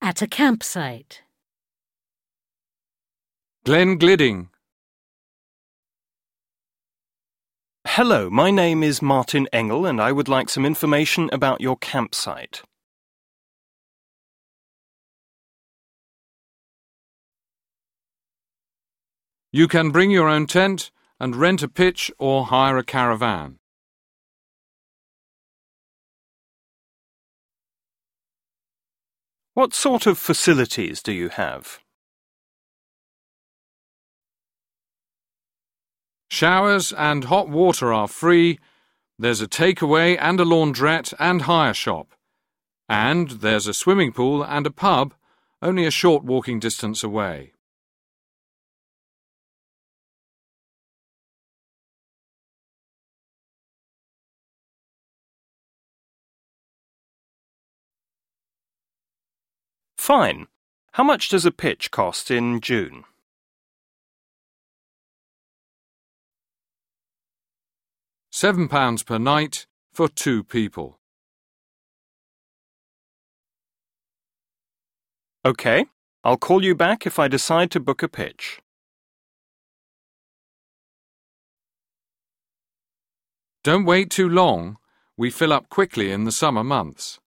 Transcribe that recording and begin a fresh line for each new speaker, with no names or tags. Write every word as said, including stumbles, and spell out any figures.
At a campsite.
Glengliding.
Hello, my name is Martin Engel and I would like some information about your campsite.
You can bring your own tent and rent a pitch or hire a caravan.
What sort of facilities do you have?
Showers and hot water are free. There's a takeaway and a laundrette and hire shop. And there's a swimming pool and a pub only a short walking distance away.
Fine. How much does a pitch cost in June?
Seven pounds per night for two people.
OK, I'll call you back if I decide to book a pitch.
Don't wait too long. We fill up quickly in the summer months.